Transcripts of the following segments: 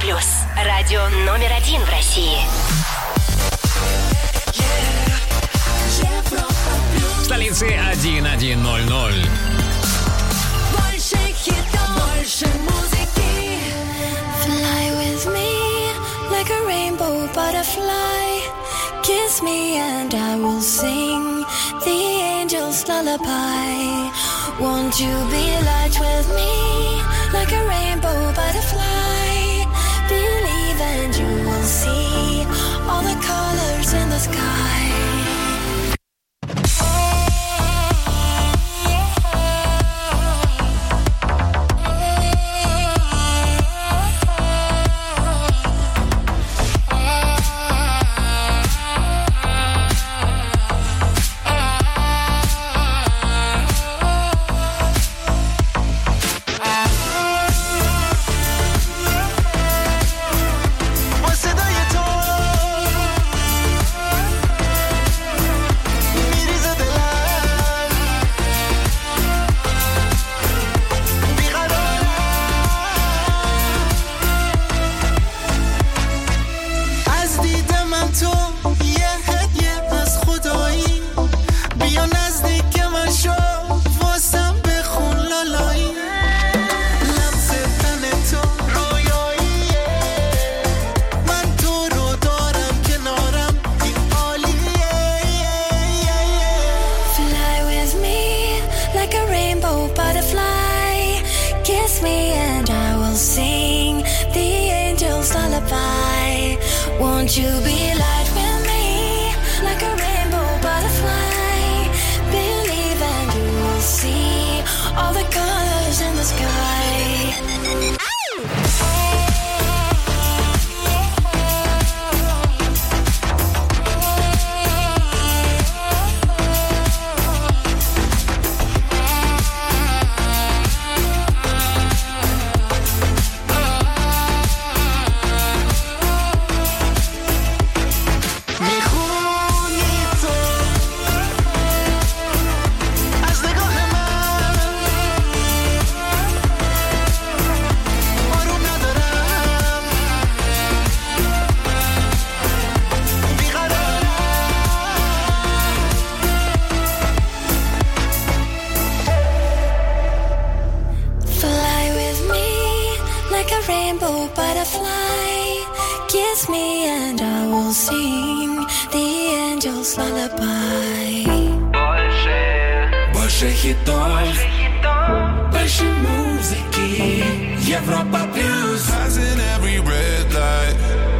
плюс. Радио номер 1 в России. В столице 11:00. Больше хитов, больше музыки. Fly with me like a rainbow butterfly. Kiss me and I will sing the angel's lullaby. Won't you be light with me like a rainbow butterfly? Believe and you will see all the colors in the sky. Won't you be light with me like a rainbow butterfly? Believe and you will see all the colors in the sky. Больше хитов, больше музыки. Европа плюс. Passing every red light.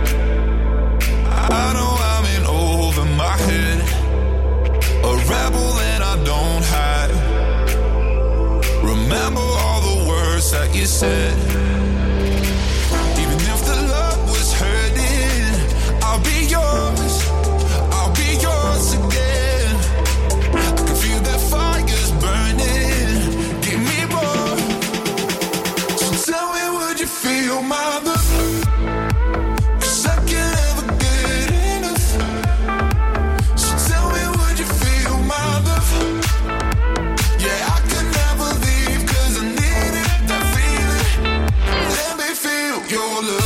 I know I'm in over my head. A rebel and I don't hide. Remember all the words that you said. Even if the love was hurting, I'll be yours. I'll be yours again. I can feel that fire's burning. Give me more. So tell me, would you feel my love? 'Cause I can't ever get enough. So tell me, would you feel my love? Yeah, I can never leave 'cause I needed that feeling. Let me feel your love.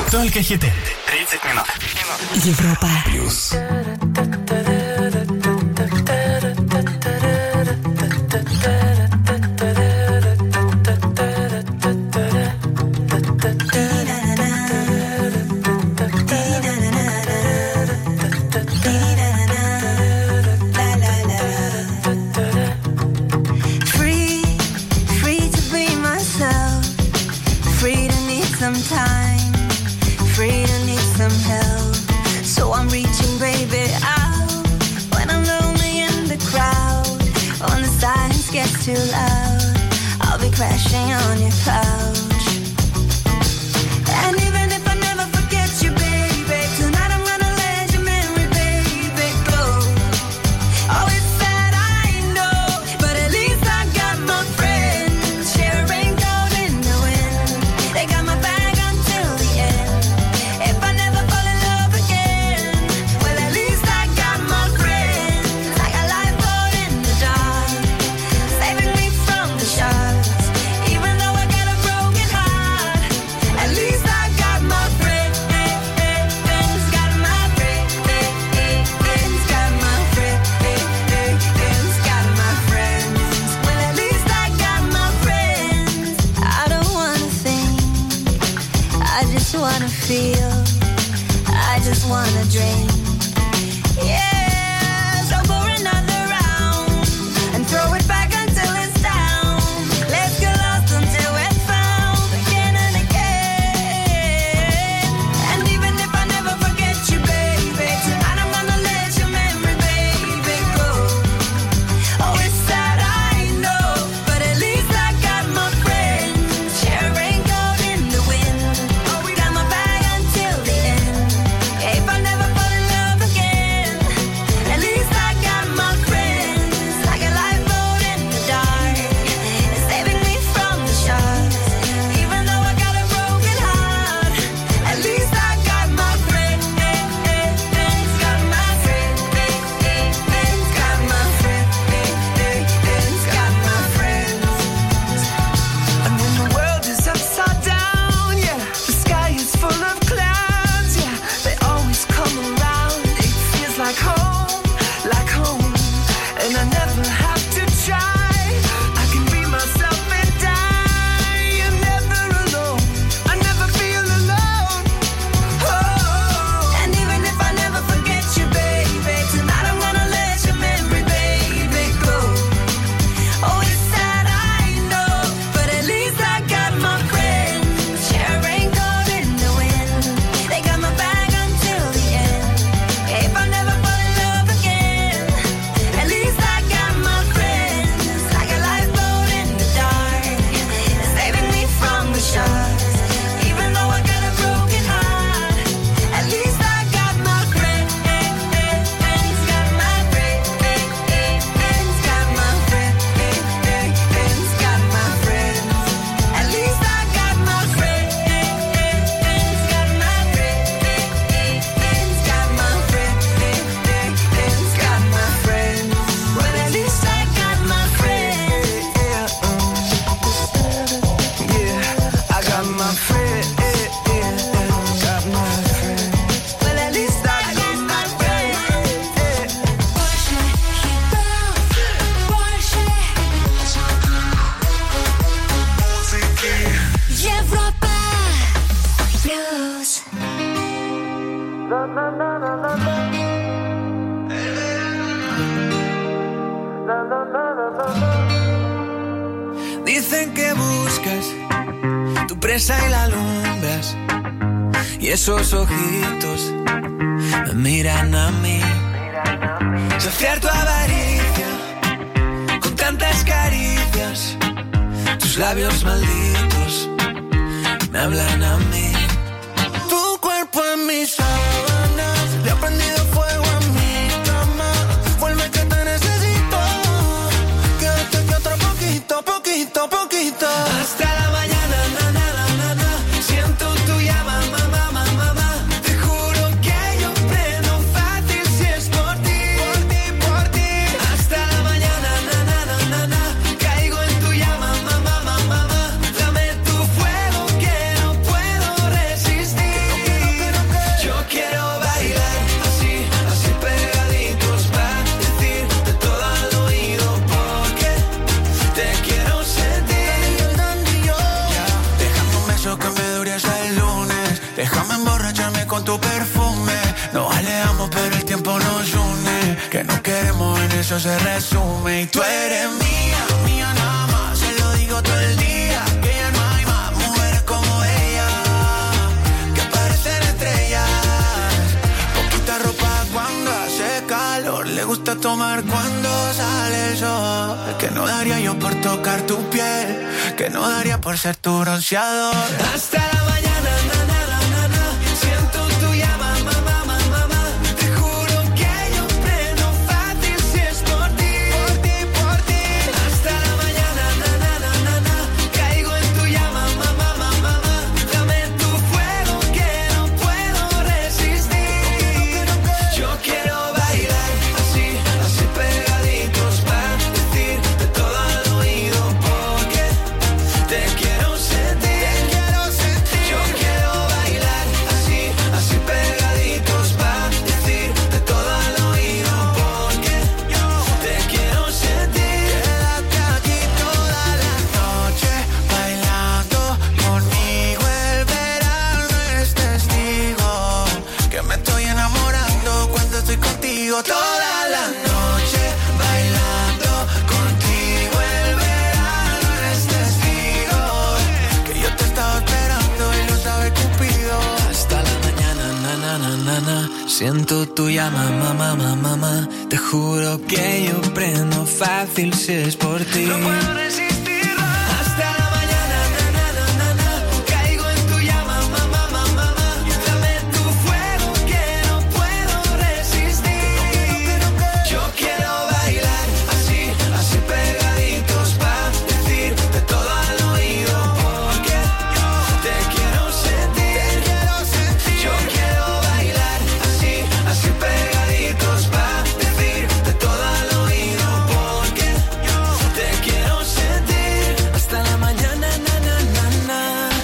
Только хиты. 30 минут. Европа Плюс. Too loud, I'll be crashing on your couch. And even if I never forget you, baby, tonight I'm gonna let your memory, baby, go. Oh, it's sad, I know, but at least I got my friends. Share a raincoat in the wind. They got my back until the end. If I never fall in love again, well, at least I got my friends. Like a lifeboat in the dark, saving me from the sharks. Even though I got a broken heart, at least I got my friends. Got my friends. Got my friends. Got my friends. Well, at least I got my friends. I don't wanna think, I just wanna feel, I just wanna drink. Yeah, so pour another round and throw it back until it's down. Let's get lost until we're found again and again. And even if I never forget you, baby, tonight I'm gonna let your memory, baby, go. Oh, it's sad, I know, but at least I got my friends. Share a raincoat in the wind. Oh, we got my bag until the end. If I never fall in love again, at least I got my friends. Like a lifeboat in the dark, saving me from the sharks. Even though I got a broken heart, at least I got my friends. Got my friends. Got my friends. Got my friends. And when the world is upside down, yeah, the sky is full of clouds, yeah, they always come around. It feels like home, and I never have to try. I can be myself and die. I'm never alone, I never feel alone. Oh, and even if I never forget you, baby, tonight I'm gonna let your memory, baby, go. Oh, it's sad, I know, but at least I got my friends. Share a raincoat in the wind. They got my back until the end. If I never fall in love again, at least I got my friends. Like a lifeboat in the dark, saving me from the sharks. Even though I got a broken heart, at least I got my friends. Got my friends. Got my friends. Got my friends. At least I got my friends. Got my friends. Got my friends. Got my friends. Well, at least I got my friends. Yeah, I got my friends. Got my friends. Well, at least I got my friends. Больше хитов, больше Европа Плюс. Dicen que buscas tu presa y la alumbras, y esos ojitos me miran a mí. Saciar tu avaricia con tantas caricias, tus labios malditos me hablan a mí. Tu cuerpo en mis sábanas, le ha prendido fuego a mi cama. Vuelve que te necesito, quédate que otro poquito. Hasta la mañana, na, na, na, na, na. Siento tu llama, mamá, mamá, mamá. Te juro que yo prendo fácil si es por ti. Por ti. Hasta la mañana, na, na, na, na, na. Caigo en tu llama, mamá, mamá, mamá. Dame tu fuego que no puedo eso se resume. Y tú eres mía, mía nada más. Se lo digo todo el día, que ya no hay más mujeres como ella, que parecen estrellas. Poquita ropa cuando hace calor, le gusta tomar cuando sale el sol. Que no daría yo por tocar tu piel, que no daría por ser tu bronceador. Hasta la mañana, na, na, na, na, na. Siento tu llama, mamá, mamá, mamá. Te juro que yo prendo fácil si es por ti, por ti, por ti. Hasta la mañana, na, na, na, na, na. Caigo en tu llama, mamá, mamá, mamá. Dame tu fuego que no puedo resistir. Yo quiero bailar así, así pegaditos para decirte todo al oído porque te quiero sentir, Yo quiero bailar así, así pegaditos para decirte todo al oído porque te quiero sentir. Quédate aquí toda la noche bailando conmigo. El verano es testigo que me estoy enamorando cuando estoy contigo. Toda la noche bailando contigo. El verano es testigo que yo te estaba esperando y lo sabe Cupido. Hasta la mañana, na, na, na, na, na. Siento tu llama, mamá, mamá, mamá. Te juro que yo prendo fácil si es por ti. No puedo resistirlo. Hasta la mañana, na, na, na, na, na. Caigo en tu llama, mamá, mamá, mamá. Dame tu fuego que no puedo resistir. Yo quiero bailar así, así pegaditos para decirte todo al oído porque te quiero sentir. Yo quiero bailar así, así pegaditos para decirte todo al oído porque te quiero sentir. Hasta la mañana, na, na, na, na.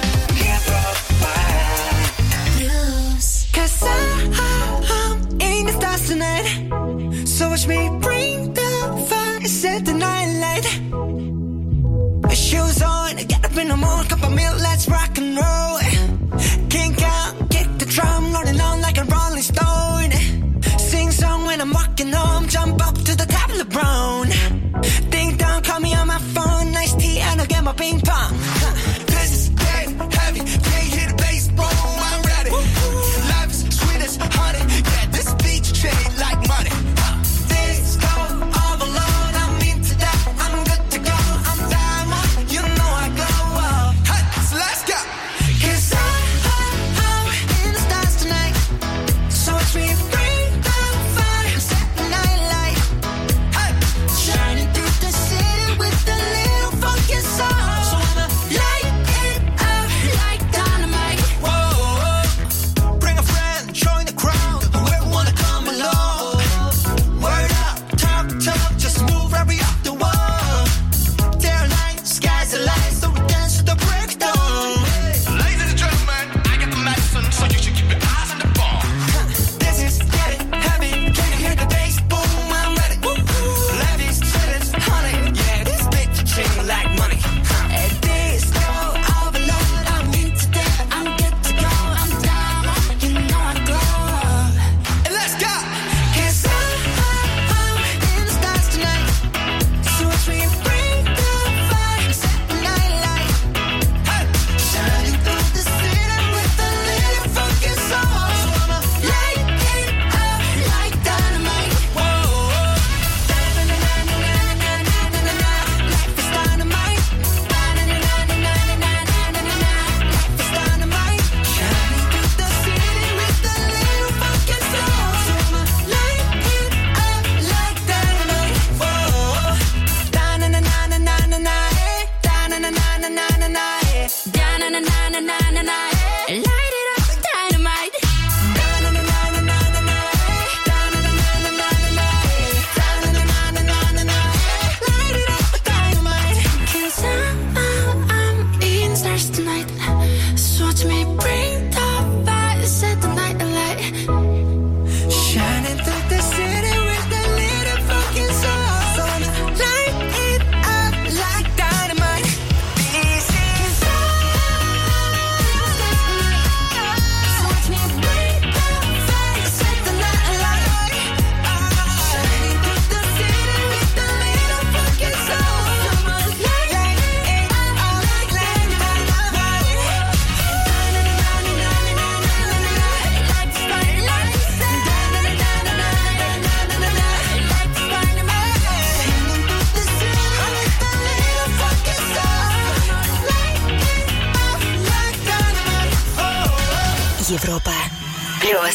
Cause I'm in the stars tonight. So watch me bring the fire, set the night light. My shoes on, get up in the morning, cup of milk, let's rock and roll. Kink out, kick the drum, rolling on like a rolling stone. Sing song when I'm walking home, jump up to the top of the brown. Ding dong, call me on my phone, nice tea and I'll get my ping pong. This is dead heavy, can't hear the bass, boom, I'm ready. Life is sweet as honey, yeah, this beach chain like money. This go all alone, I'm into that, I'm good to go, I'm diamond, you know I glow up. Hey, so let's go. Cause I'm in the stars tonight. So watch me bring the fire, set the night light. Hey, Shining through the city with a little funky soul. So I'ma light it up like dynamite. whoa, bring a friend, join the crowd, whoever wanna come along. Word up, talk, just move right up the wall. There light, skies are light, so we dance to the breakdown. Ladies and gentlemen, I got the medicine, so you should keep your eyes on the ball. This is getting heavy. Can you hear the bass? Boom, I'm ready. Life is sweet as honey, yeah, this bitch chain like money. At this go overload, I'm into that. I'm good to go. I'm down. You know I glow. And let's go. Cause I'm in the stars tonight. So watch me bring the fire, set the night light. Hey, Shining through the city with a little funky soul. So I'ma light it up like dynamite. Life is dynamite. Life is dynamite. Shining through the city with a little funky soul. So I'ma light it up like dynamite. Light it up, dynamite. Light it up, dynamite. 'Cause I'm in stars tonight. So watch me bring the fire, set the night alight. Shining through the city with a little funky soul. So I'ma light it up like dynamite. This is Европа плюс.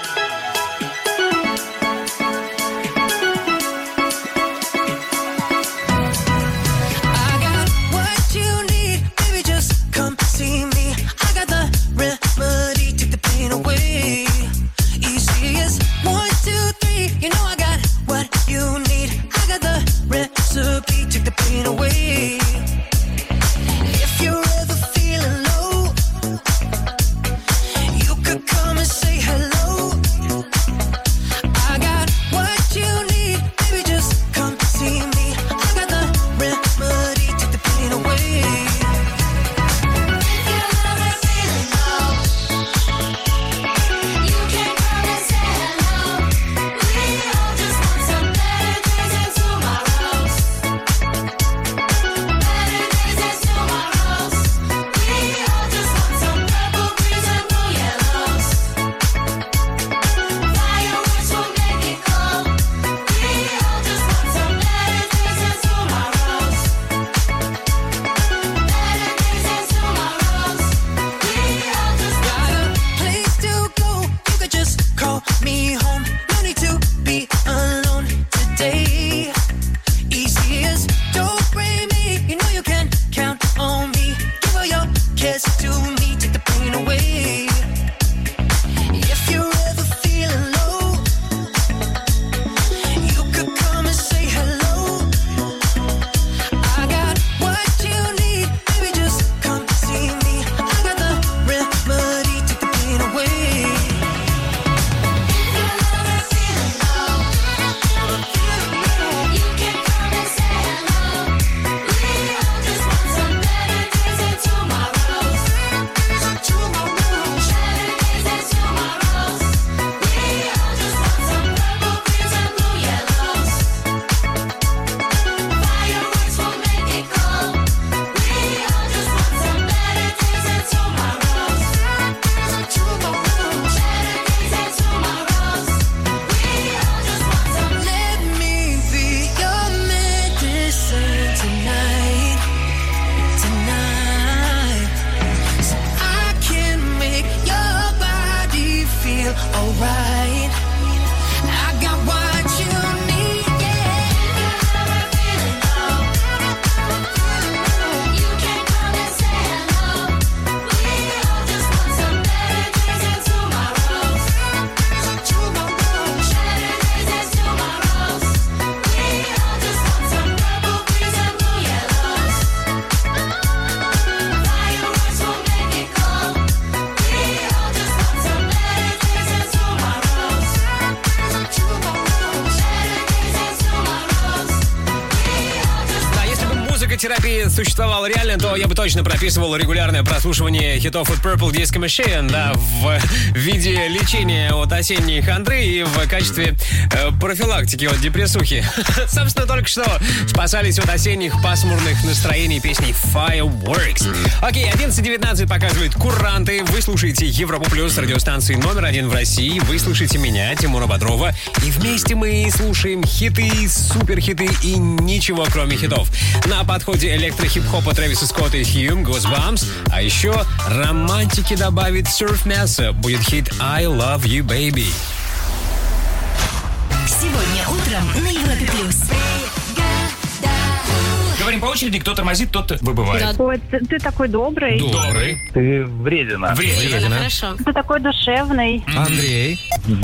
Терапия существовала реально, то я бы точно прописывал регулярное прослушивание хитов от Purple Disco Machine, да, в виде лечения от осенней хандры и в качестве профилактики от депрессухи. Собственно, только что спасались от осенних пасмурных настроений песней Fireworks. Окей, 11:19 показывает куранты. Вы слушаете Европу Плюс, радиостанции номер 1 в России. Вы слушаете меня, Тимура Бодрова. И вместе мы слушаем хиты, суперхиты и ничего кроме хитов. На подходе электро-хип-хопа Трэвиса Скотта и Hume, Goosebumps. А еще романтики добавит Surf Massa. Будет хит I Love You, Baby. Сегодня утром на Европе Плюс. Говорим по очереди, кто тормозит, тот выбывает. Ой, ты такой добрый. Добрый. Ты вредина. Вредина. Хорошо. Ты такой душевный. Андрей.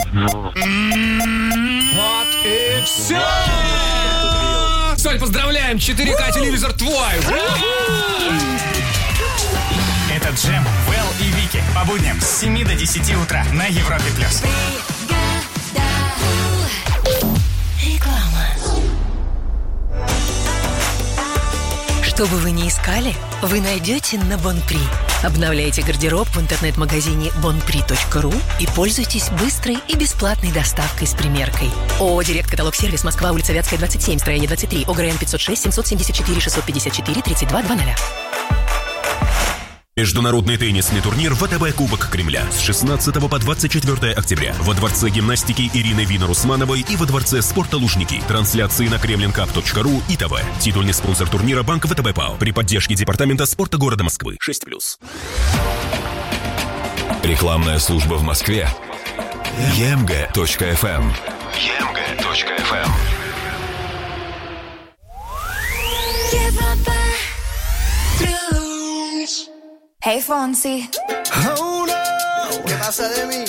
Вот и все. Соль, поздравляем! 4К телевизор твой! Это Джем, Вэл и Вики. По будням с 7 до 10 утра на Европе Плюс. Реклама. Что бы вы ни искали, вы найдете на Бонпри. Обновляйте гардероб в интернет-магазине bonpri.ru и пользуйтесь быстрой и бесплатной доставкой с примеркой. ООО «Директ Каталог Сервис», Москва, улица Вятская, 27, строение 23, ОГРН 506 774 654 3200. Международный теннисный турнир ВТБ Кубок Кремля с 16 по 24 октября во Дворце гимнастики Ирины Винер-Усмановой и во Дворце спорта Лужники. Трансляции на kremlinkap.ru и ТВ. Титульный спонсор турнира Банк ВТБ ПАО при поддержке Департамента спорта города Москвы. 6+. Рекламная служба в Москве. emg.fm. emg.fm. Hey, Fonsi. Oh no, ¿qué pasa de mí?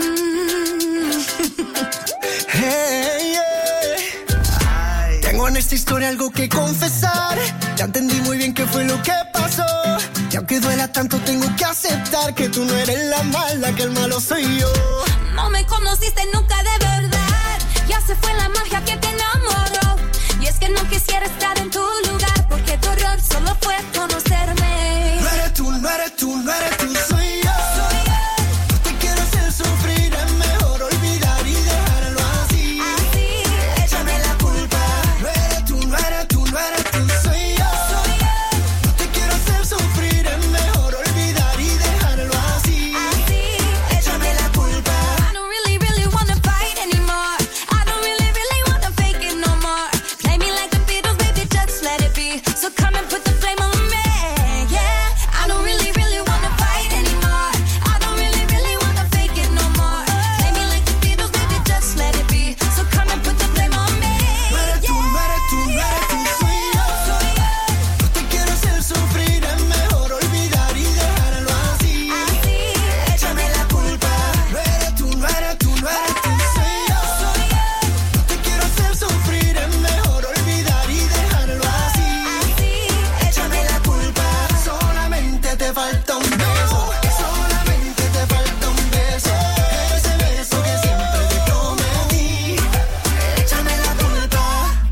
Hey, yeah. Tengo en esta historia algo que confesar. Ya entendí muy bien qué fue lo que pasó. Y aunque duela tanto, tengo que aceptar que tú no eres la mala, que el malo soy yo. No me conociste nunca de verdad. Ya se fue la magia que te enamoró. Y es que no quisiera estar en tu lugar, porque tu error solo fue conocerme. No eres tú, no eres tú, no eres tú, soy yo. No te quiero hacer sufrir, es mejor olvidar y dejarlo así. Así, échame la culpa. No eres tú, no eres tú, no eres tú, soy yo. No te quiero hacer sufrir, es mejor olvidar y dejarlo así. Así, échame la culpa. I don't really, really wanna fight anymore. I don't really, really wanna fake it no more. Play me like the Beatles, baby, just let it be. So come and put the flame on me, yeah. I don't really, really wanna fight anymore. I don't really, really wanna fake it no more. Play me like the Beatles, baby, just let it be. So come and put the flame on me, No eres tú, no eres tú, no eres tú, soy yo. No te quiero hacer sufrir, es mejor olvidar y dejarlo así. Así, échame la culpa. No eres tú, no eres tú, no eres tú, soy yo. No te quiero hacer sufrir, es mejor olvidar y dejarlo así. así, Échame la culpa. Solamente te falta un beso. Solamente te falta un beso. Ese beso que siempre te prometí. Échame la culpa.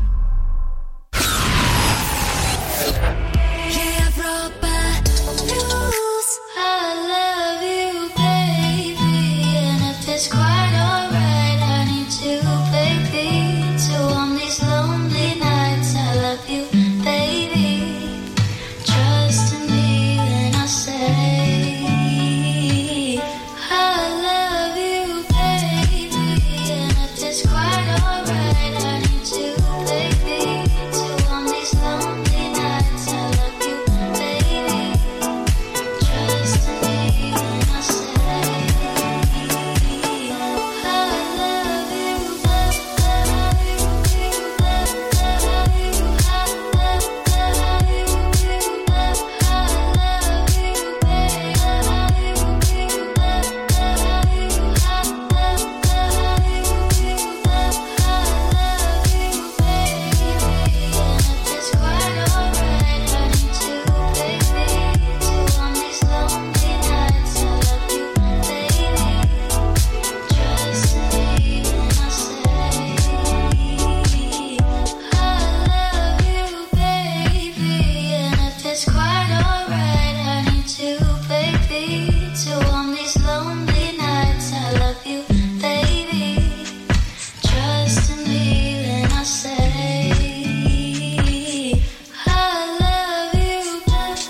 yeah, proper news. I love you, baby, and if it's quite alright, I need you, baby, to on these lonely nights. I love you, baby. Trust in me when I say I love you, baby, and if it's quite alright, I need you, baby, to on these lonely nights. I love you, baby. Trust in me when I say I love you, it's quite alright, I need you, baby, to on these lonely nights. I love you, baby. Trust in me when I say I love you, baby, and if it's quite alright, I need you, baby, to on these lonely nights. I love you, baby. Trust in me when I say I love you,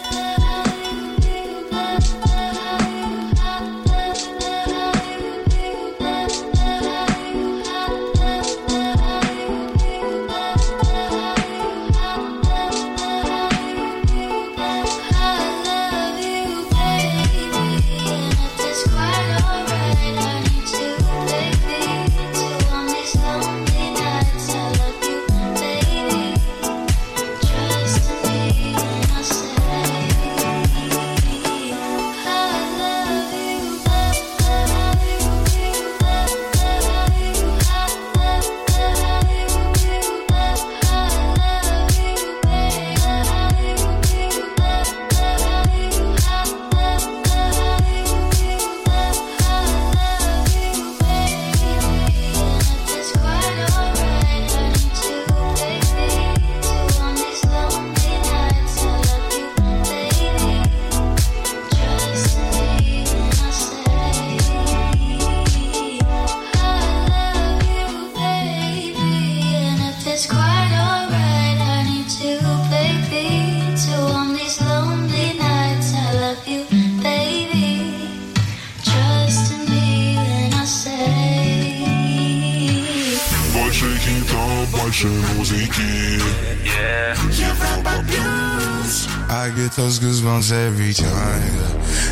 больше музыки. Европа Плюс. I get those goosebumps every time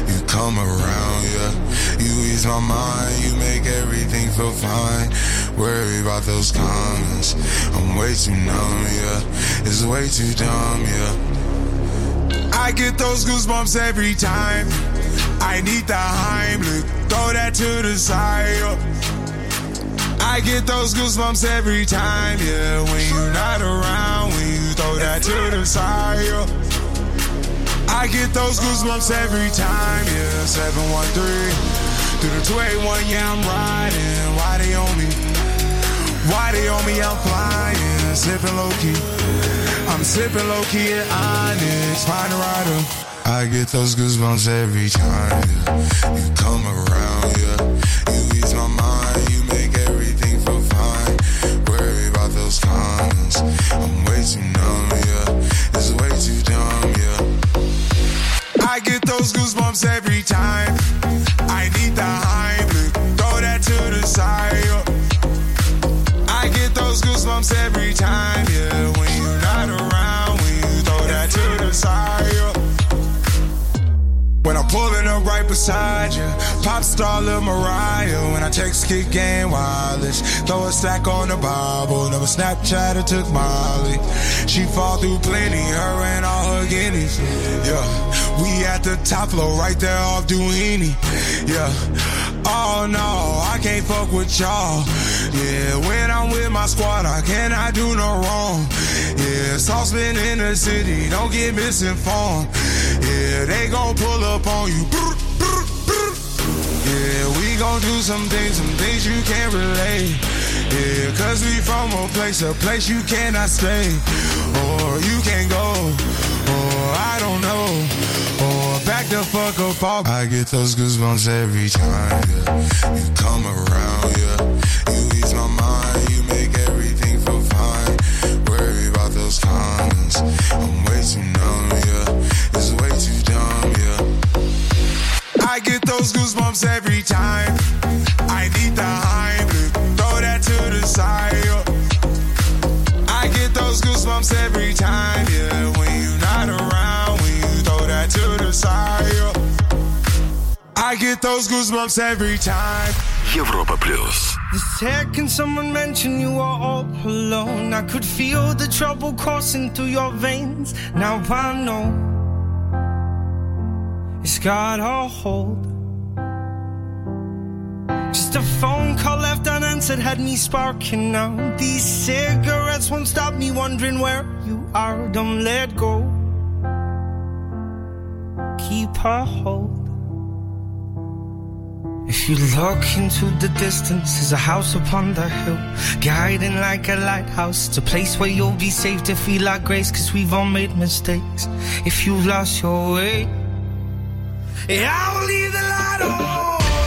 You come around, yeah. You ease my mind, you make everything feel fine. Worry about those comments, I'm way too numb, yeah. It's way too dumb, yeah. I get those goosebumps every time. I need the Heimlich, throw that to the side, yeah. I get those goosebumps every time, yeah. When you're not around, when you throw that to the side, yeah. I get those goosebumps every time, yeah. 713 through the 281, yeah, I'm riding. Why they on me? Why they on me? I'm flying, sipping low key. I'm sipping low key at Onyx, find a rider. I get those goosebumps every time, yeah. You come around, yeah. You ease my mind, you make everything feel fine. Worry about those comments, I'm way too numb, yeah. It's way too dumb, yeah. I get those goosebumps every time. I need the Heimlich, throw that to the side, yeah. I get those goosebumps every time, yeah. When you're not around, when you throw that to the side, yeah. When I'm pulling up right beside you, pop star Lil Mariah. When I text Kick Game Wireless, throw a stack on the Bible. Never Snapchat or took Molly. She fall through plenty, her and all her guineas. Yeah, we at the top floor, right there off Duini. Yeah, oh no, I can't fuck with y'all. Yeah, when I'm with my squad, I cannot do no wrong. Yeah, saucepan in the city, don't get misinformed. Yeah, they gon' pull up on you. Yeah, we gon' do some things you can't relate. Yeah, cause we from a place you cannot stay. Or you can't go, or I don't know. Or back the fuck up off. I get those goosebumps every time, yeah. You come around, yeah. You ease my mind, you make everything feel fine. Worry about those comments, I'm way too numb, yeah. It's way too dumb, yeah. I get those goosebumps every time. I need the Heimlich, throw that to the side, yeah. I get those goosebumps every time, yeah. When you're not around, when you throw that to the side, yeah. I get those goosebumps every time. Европа плюс. The second someone mentioned you were all alone, I could feel the trouble coursing through your veins. Now I know it's got a hold. Just a phone call left unanswered had me sparking now. These cigarettes won't stop me wondering where you are. Don't let go, keep a hold. If you look into the distance, there's a house upon the hill, guiding like a lighthouse. It's a place where you'll be safe to feel like grace, cause we've all made mistakes. If you've lost your way, yeah, I will leave the light on.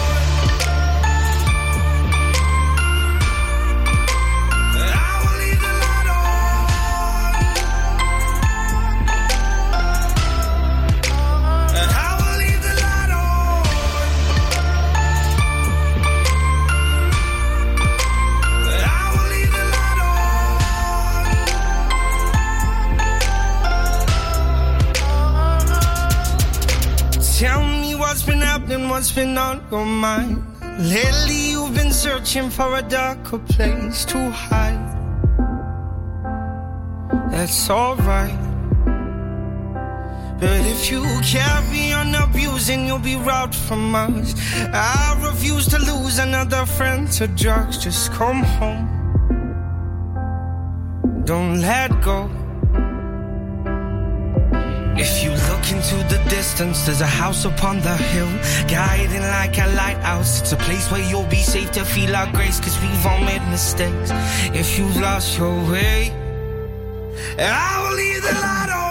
Tell me what's been happening, what's been on your mind. Lately you've been searching for a darker place to hide. That's alright, but if you carry on abusing, you'll be robbed from us. I refuse to lose another friend to drugs. Just come home, don't let go. If you look into the distance, there's a house upon the hill, guiding like a lighthouse. It's a place where you'll be safe to feel our grace, cause we've all made mistakes. If you've lost your way, I will leave the light on.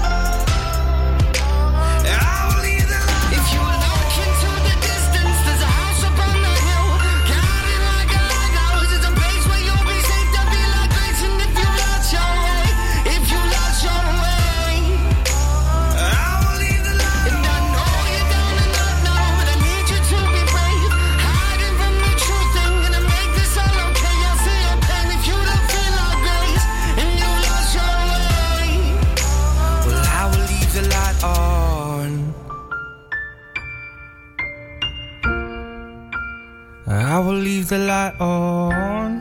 If you look into the distance, there's a I will leave the light on.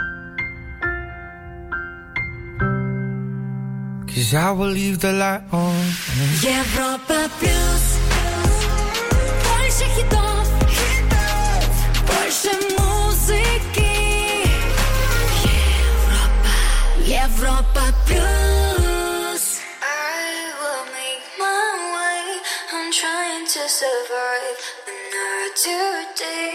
'Cause I will leave the light on. Европа плюс. Больше хитов, больше музыки. Европа плюс. I will make my way. I'm trying to survive another day.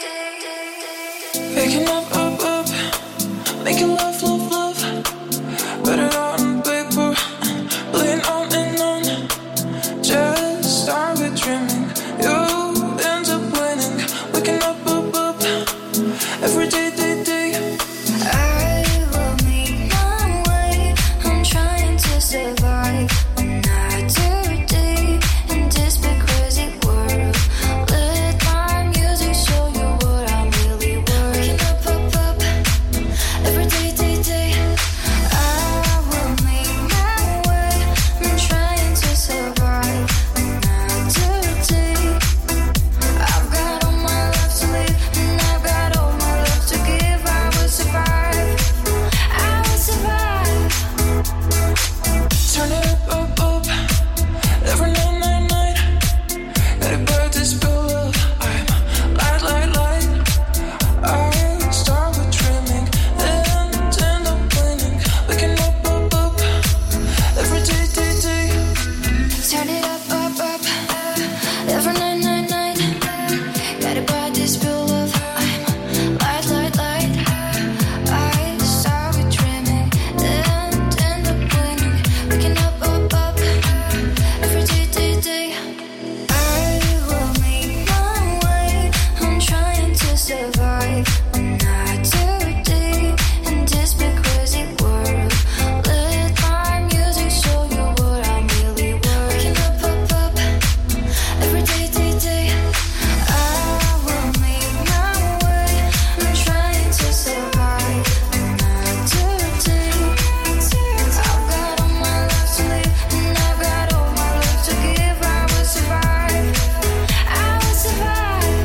Waking up, making love, love, love. Put it on paper, laying on and on. Just start with dreaming, you end up winning. Waking up, every day, day, day. I will make my way. I'm trying to survive another day in this big crazy world. Let my music show you what I'm really worth. Waking up, every day, day, day. I will make my way. I'm trying to survive another day. I've got all my life to live, and I've got all my love to give. I will survive. I will survive. Turn it up, every night, night, night. Let it burn this bill up. I'm light. I start with dreaming and end up winning. Waking up, every day, day, day. Turn it up, every night, night, night. Gotta buy this bill of I'm light. I start with dreaming and end up winning. Waking up, every day, day, day. I will make my way. I'm trying to survive another day in this big crazy world. Let my music show you what I'm really worth. Waking up, every day, day, day. I will make my way. I'm trying to survive another day. I've got all my life to live, and I've got all my love to give. I will survive. I will survive.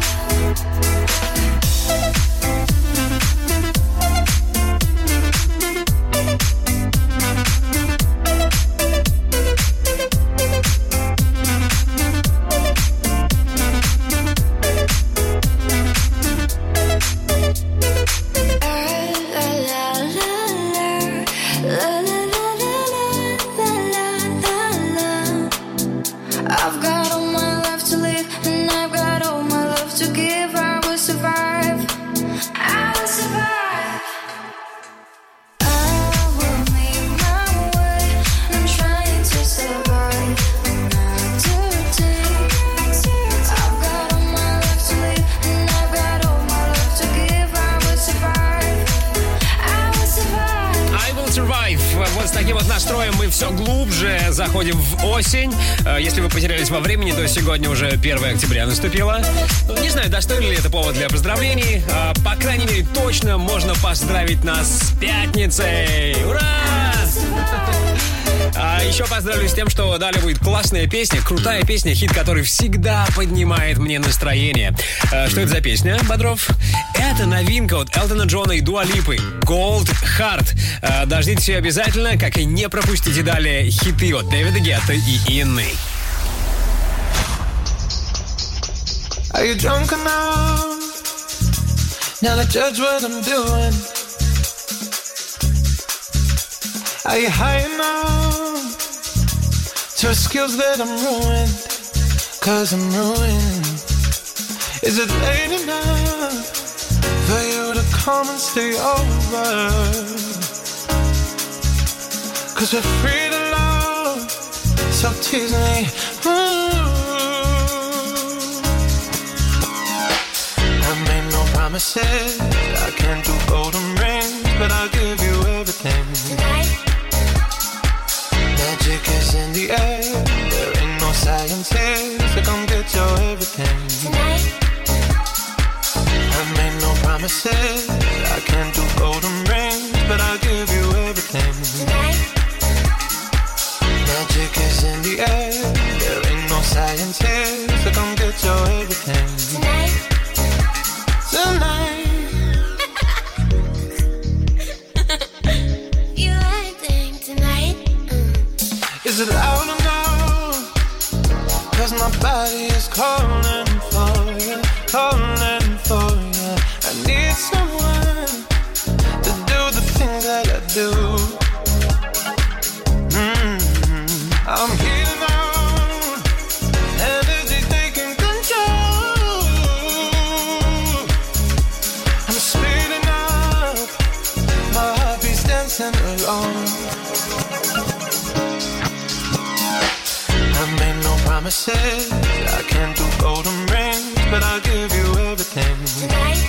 I've got all my life to live, and I've got all my love to give. I will survive. I will survive. I will make my way. I'm trying to survive another day. I've got all my life to live, and I've got all my love to give. I will survive. I will survive. I will survive. Вот с таким вот настроем мы все глубже заходим в осень. Если вы потерялись во времени, то сегодня уже 1 октября наступило. Не знаю, достойный ли это повод для поздравлений. По крайней мере, точно можно поздравить нас с пятницей. Ура! А еще поздравлю с тем, что далее будет классная песня, крутая песня, хит, который всегда поднимает мне настроение. Что это за песня, Бодров? Это новинка от Элтона Джона и Дуа Липы, Gold Heart. Дождитесь ее обязательно, как и не пропустите далее хиты от Дэвида Гетта и Инны. Are you drunk enough now to judge what I'm doing? Are you high enough to skills that I'm ruined? 'Cause I'm ruined. Is it late enough for you to come and stay over? 'Cause we're free to love, so tease me. I made no promises, I can't do golden rings, but I'll give you everything. Tonight. Magic is in the air, there ain't no science here, so come get your everything. Tonight. I made no promises, I can't do golden rings, but I'll give you everything. Tonight. Magic is in the air, there ain't no science here, so come get your everything. Tonight. Tonight. Is it louder now? 'Cause my body is calling for you, calling for you. I need someone to do the things that I do. I'm here now, energy taking control. I'm speeding up, my heart beats dancing alone. I made no promises, I can't do golden rings, but I'll give you everything. Tonight.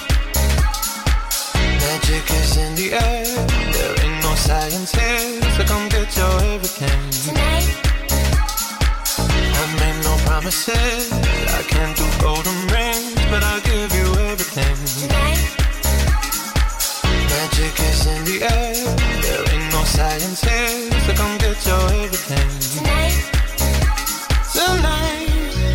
Magic is in the air, there ain't no science here, so come get your everything. Tonight. I made no promises, I can't do golden rings, but I'll give you everything. Tonight. Magic is in the air, there ain't no science here, so come get your everything. Tonight. Tonight.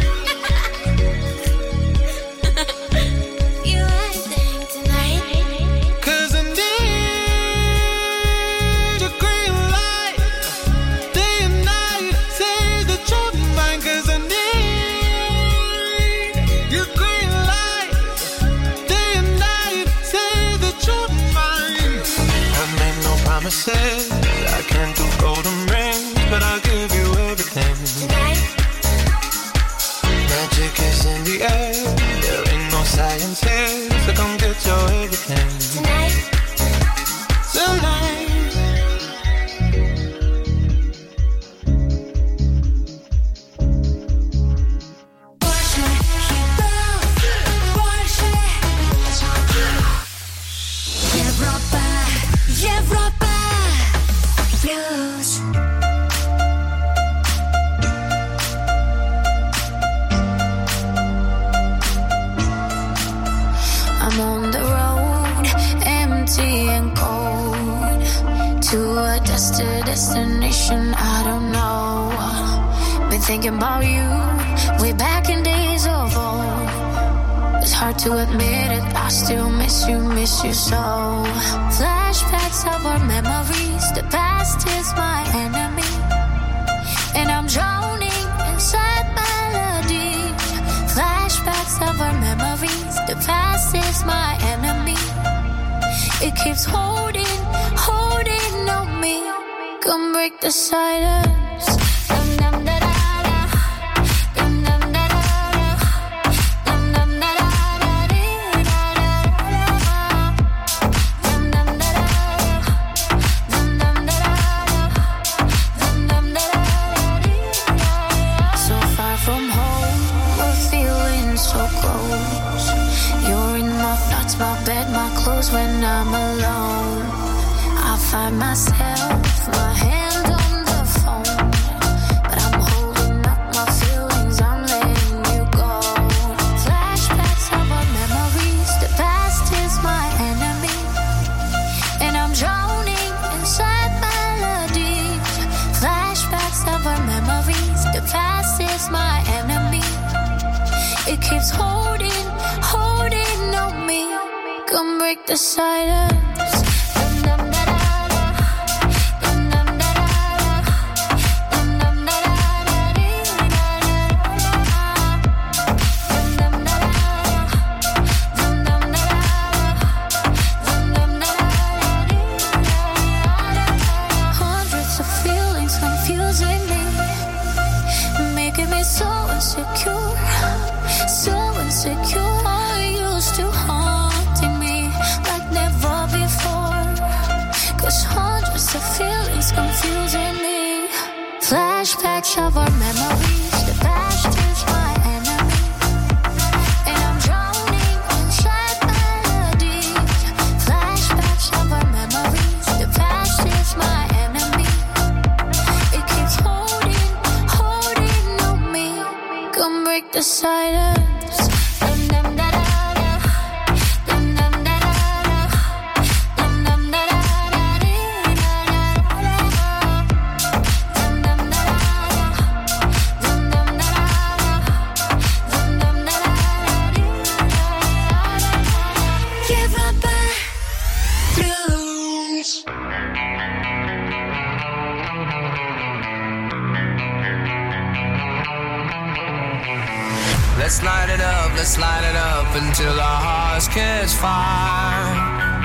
You acting tonight. 'Cause I need a green light, day and night, say the truth of mine. 'Cause I need your green light, day and night, say the truth of mine. I made no promises, I can't do golden rings, but I'll give you everything. Tonight. Magic is in the air, there ain't no science here, so come get your everything. Tonight. Tonight. Европа, Европа плюс. I'm on the road, empty and cold, to a destination I don't know. Been thinking about you, way back in days of old. It's hard to admit it, I still miss you so. Flashbacks of our memories, the past is my enemy, and I'm drowning inside melody. Flashbacks of our memories, the past is my enemy. It keeps holding on me. Come break the silence. Dum dum da da da. Dum dum da da da. Dum dum da da da dee da da da. Dum dum da da da. Dum dum da da da. Dum dum da da dee da da. So far from home, we're feeling so close. You're in my thoughts, my bed, my clothes when I'm alone. I find myself, my hand on the phone, but I'm holding up my feelings, I'm letting you go. Flashbacks of our memories, the past is my enemy, and I'm drowning inside melodies. Flashbacks of our memories, the past is my enemy. It keeps holding on me. Come break the silence. Dum dum da da da. Dum dum da da da. Dum dum da da da dee da da da. Dum dum da da da. Dum dum da da da. Dum dum da da da dee da da da. Hundreds of feelings confusing me, making me so insecure, so insecure. Used to haunting me like never before. 'Cause hundreds of feelings confusing me. Flashbacks of our memories, the past is my enemy, and I'm drowning inside melodies. Flashbacks of our memories, the past is my enemy. It keeps holding on me. Come break the silence. Dum dum da da. Dum dum da da da. Dum dum da da da dee da da da. Dum dum da da da. light it up, let's light it up until our hearts catch fire.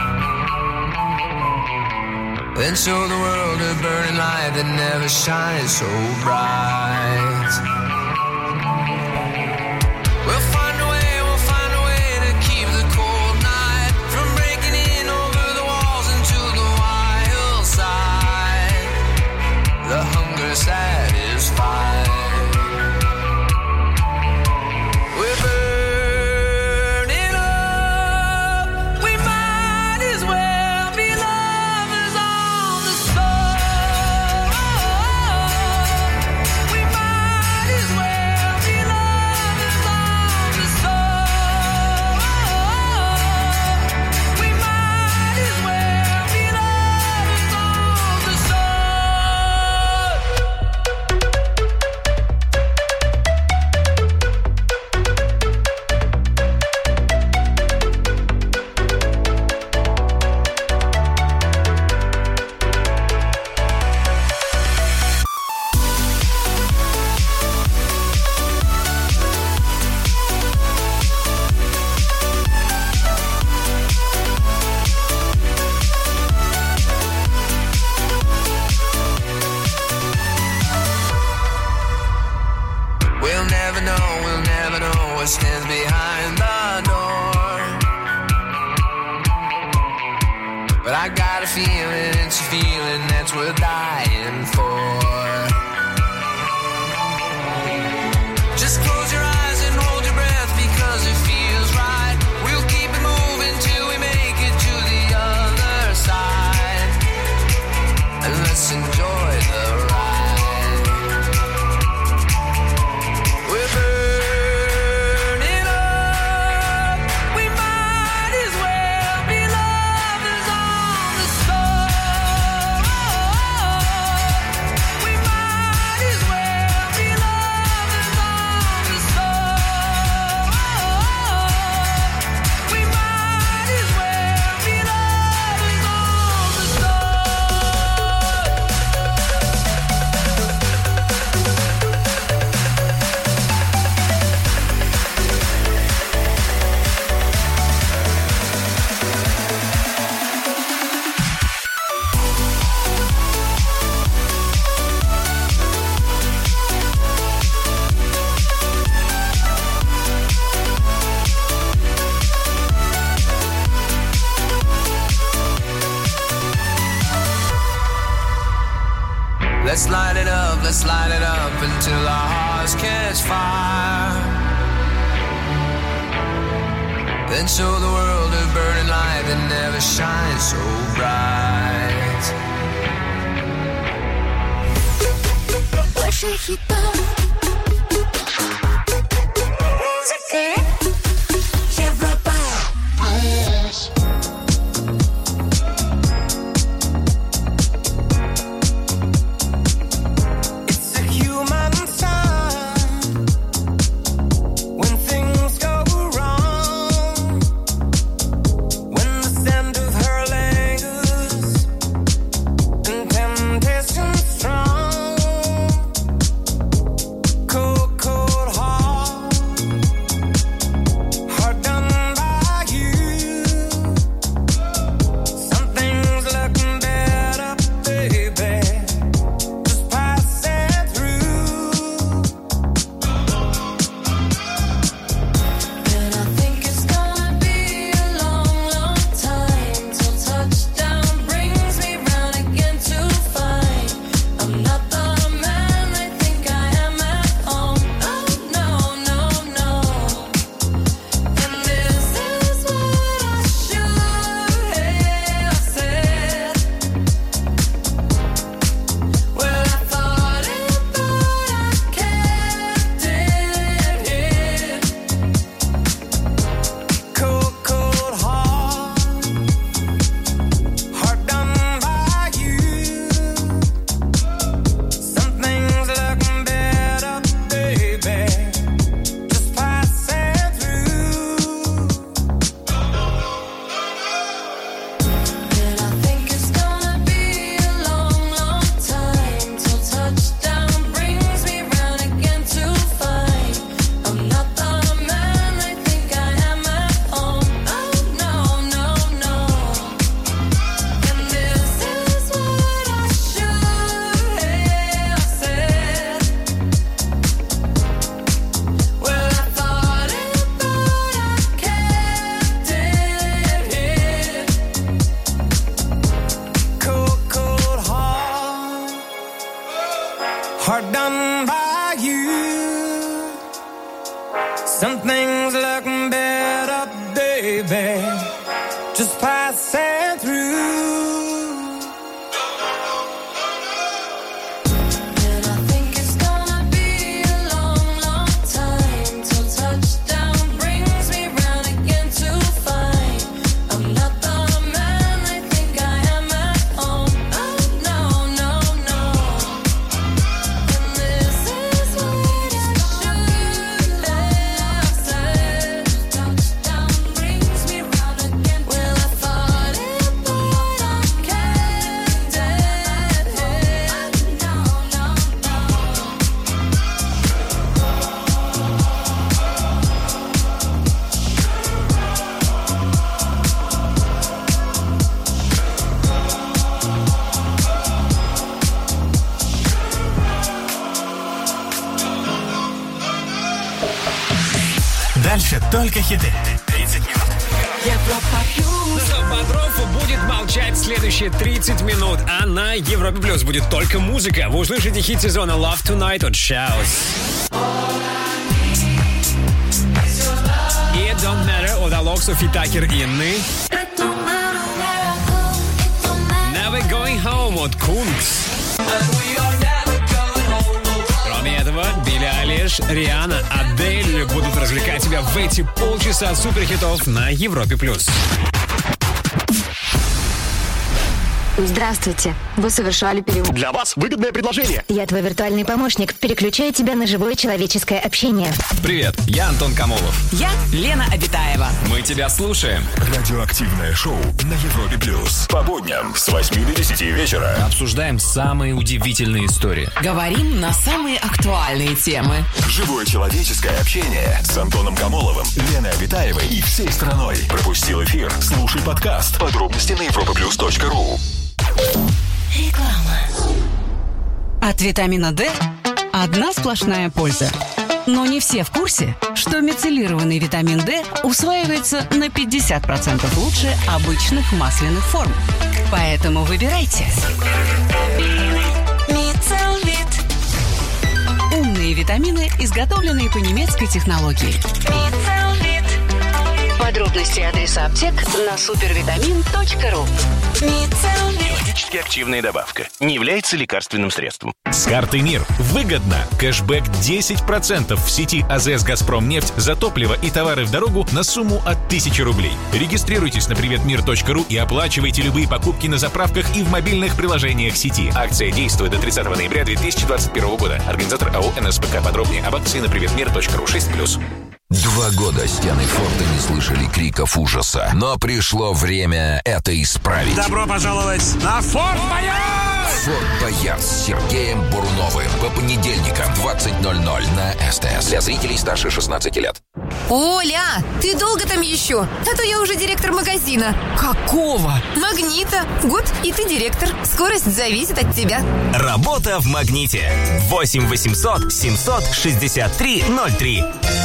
Then show the world a burning light that never shines so bright. We'll find a way to keep the cold night from breaking in over the walls into the wild side. The hunger satisfied. We're burning up. We might as well be lovers on the soul. We might as well be lovers on the soul. We might as well be lovers on the soul. We'll never know what stands behind the door. But I got a feeling, it's a feeling that's worth dying for. Just close your eyes and hold your breath because it feels right. We'll keep it moving till we make it to the other side. And let's enjoy the ride. We're burning up. We might as well be lovers on the soul. We might as well be lovers on the soul. We might as well be lovers on the soul. Let's light it up until our hearts catch fire. Then show the world a burning light that never shines so bright. Больше хитов. Музыка. Европа. It's a human sign when things go wrong. When the scent of her lingers and temptation strong. just passing through. Дальше только хиты. 30 минут. Бодров будет молчать следующие 30 минут, а на Европе Плюс будет только музыка. Вы услышите хит сезона Love Tonight от Shouse. И It Don't Matter от Alok, Софи Такер и Инны. Never Going Home от Kungs. Кроме этого, Билли Айлиш, Риhanna, Адель будут развлекать тебя в эти полчаса суперхитов на Европе+. Здравствуйте. Вы совершали перевод. Для вас выгодное предложение. Я твой виртуальный помощник. Переключаю тебя на живое человеческое общение. Привет, я Антон Камолов. Я Лена Обитаева. Мы тебя слушаем. Радиоактивное шоу на Европе Плюс. По будням с 8 до 10 вечера. Обсуждаем самые удивительные истории. Говорим на самые актуальные темы. Живое человеческое общение с Антоном Камоловым, Леной Обитаевой и всей страной. Пропустил эфир? Слушай подкаст. Подробности на europaplus.ru. Реклама. От витамина D одна сплошная польза. Но не все в курсе, что мицеллированный витамин D усваивается на 50% лучше обычных масляных форм. Поэтому выбирайте Мицелвит. Умные витамины, изготовленные по немецкой технологии. Мицелвит. Подробности и адреса аптек на supervitamin.ru. Биологически активная добавка. Не является лекарственным средством. С картой МИР выгодно. Кэшбэк 10% в сети АЗС «Газпромнефть» за топливо и товары в дорогу на сумму от 1000 рублей. Регистрируйтесь на приветмир.ру и оплачивайте любые покупки на заправках и в мобильных приложениях сети. Акция действует до 30 ноября 2021 года. Организатор АО «НСПК». Подробнее об акции на приветмир.ру 6+. 2 года стены форта не слышали криков ужаса, но пришло время это исправить. Добро пожаловать на Форт Боярд! Форт Боярд с Сергеем Буруновым по понедельникам 20:00 на СТС. Для зрителей старше 16 лет. Оля, ты долго там еще? А то я уже директор магазина. Какого? Магнита. Год, и ты директор. Скорость зависит от тебя. Работа в Магните. 8 800 763 03.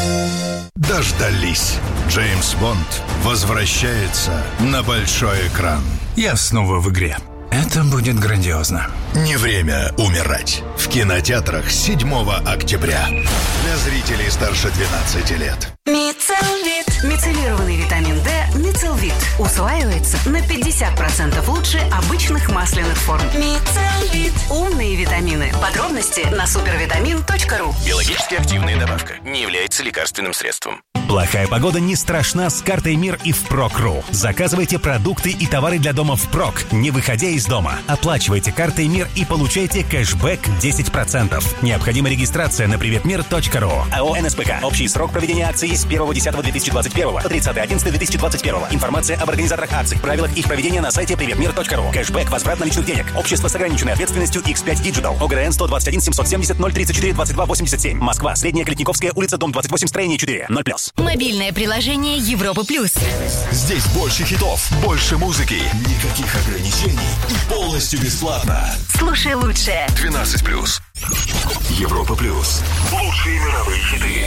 Дождались. Джеймс Бонд возвращается на большой экран. Я снова в игре. Это будет грандиозно. Не время умирать. В кинотеатрах 7 октября. Для зрителей старше 12 лет. Мицелвит. Мицеллированный витамин D Мицелвит усваивается на 50% лучше обычных масляных форм. Мицелвит. Умные витамины. Подробности на supervitamin.ru. Биологически активная добавка. Не является лекарственным средством. Плохая погода не страшна с картой МИР и впрок.ру. Заказывайте продукты и товары для дома впрок, не выходя из дома. Оплачивайте картой МИР и получайте кэшбэк 10%. Необходима регистрация на приветмир.ру. АО «НСПК». Общий срок проведения акции с 1.10.2021 по 30.11.2021. Информация об организаторах акций, правилах их проведения на сайте приветмир.ру. Кэшбэк, возврат наличных денег. Общество с ограниченной ответственностью X5 Digital. ОГРН 121 770 034 22 87. Москва. Средняя Клетниковская улица, дом 28, строение 4. 0+. Мобильное приложение Европа Плюс. Здесь больше хитов, больше музыки, никаких ограничений и полностью бесплатно. Слушай лучшее. 12+. Европа Плюс. Лучшие мировые хиты.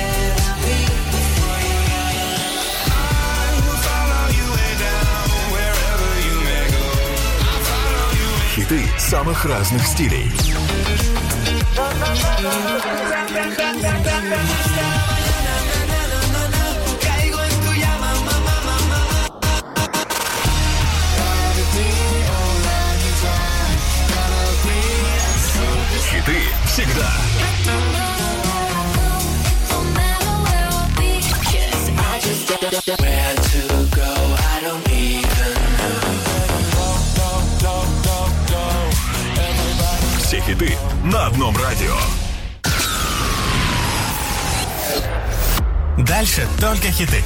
Where Хиты самых разных стилей. Хиты всегда. Where to go, I don't even know. Все хиты на одном радио. Дальше только хиты.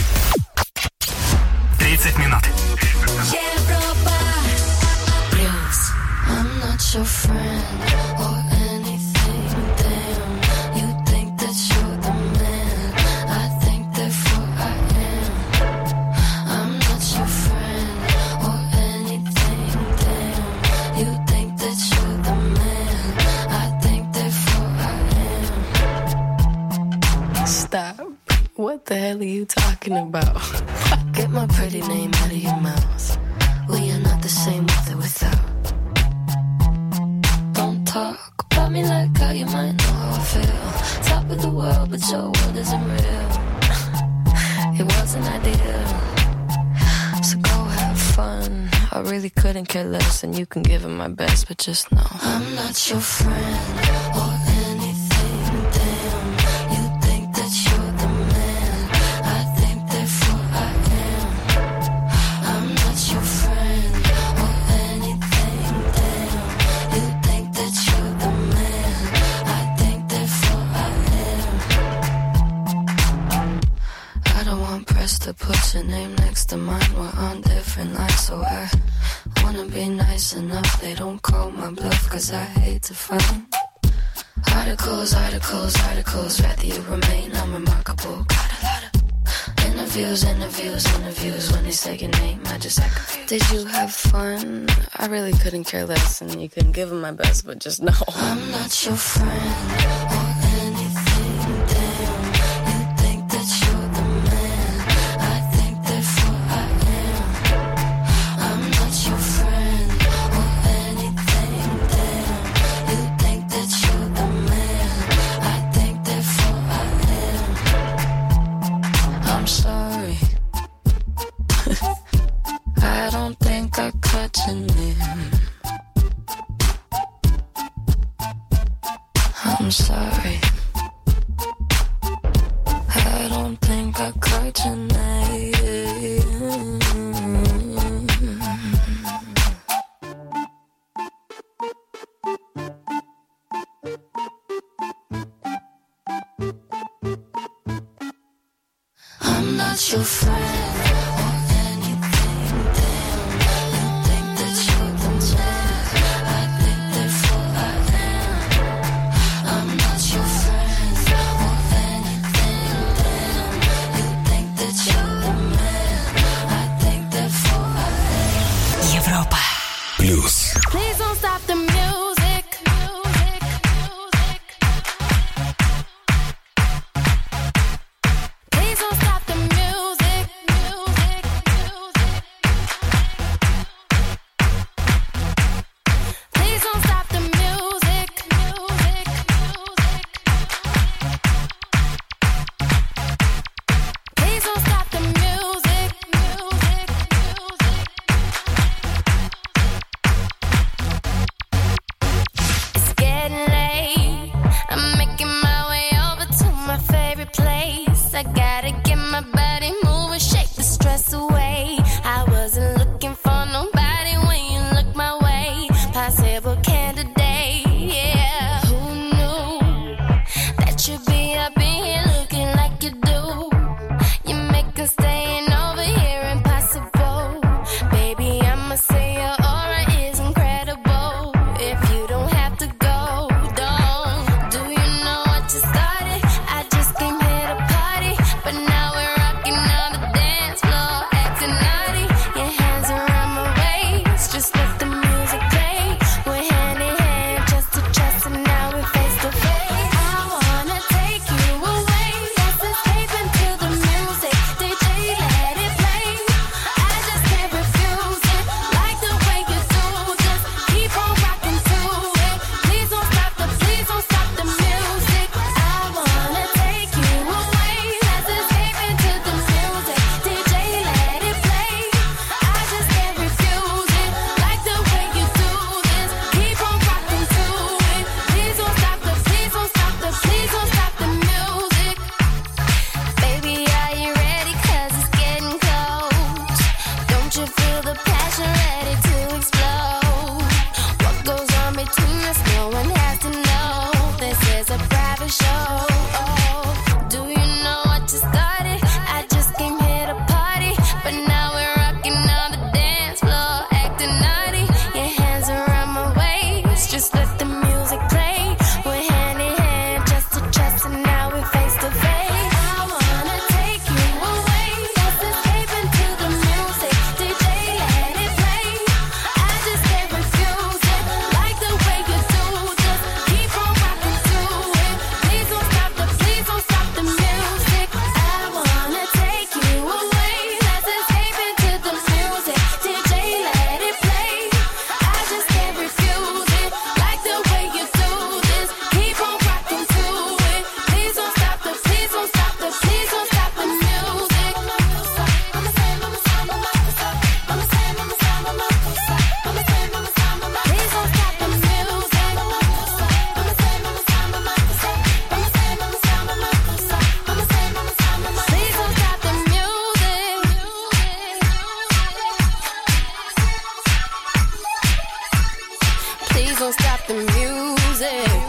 30 минут. I'm not your friend or anything. Damn, you think that you're the man. I think therefore I am. I'm not your friend or anything. Damn, you think that you're the man. I think therefore I am. Stop. What the hell are you talking about? Get my pretty name out of your mouth. We are not the same with or without. Talk about me like how you might know how I feel. Top of the world, but your world isn't real. It wasn't ideal. So go have fun. I really couldn't care less, and you can give it my best, but just know I'm not your friend or anything. Damn, you think that you're the man. I think therefore I am. I'm not your friend or anything. Damn, you think that you're the man. I think therefore I am. I don't want press to put your name next to mine. We're on different lines, so I wanna be nice enough. They don't call my bluff, cause I hate to find articles, rather you remain unremarkable. Got a lot of interviews. When they say your name, I just act confused. Did you have fun? I really couldn't care less, and you couldn't give them my best, but just know I'm not your friend or anything. Damn, you think that you're the man. I think therefore I am. I'm not your friend or anything. Damn, you think that you're the man. I think therefore I am. I'm sorry. I don't think I cut your name. I'm sorry. I don't think I caught your name. I'm not your friend or anything. Damn, you think that you're the man. I think therefore I am. I'm not your friend or anything. Damn, you think that you're the man. I think therefore I am. Европа. Плюс. Please don't stop the music. Please don't stop the music. Please don't stop the music. Please don't stop the music. Please don't stop the music.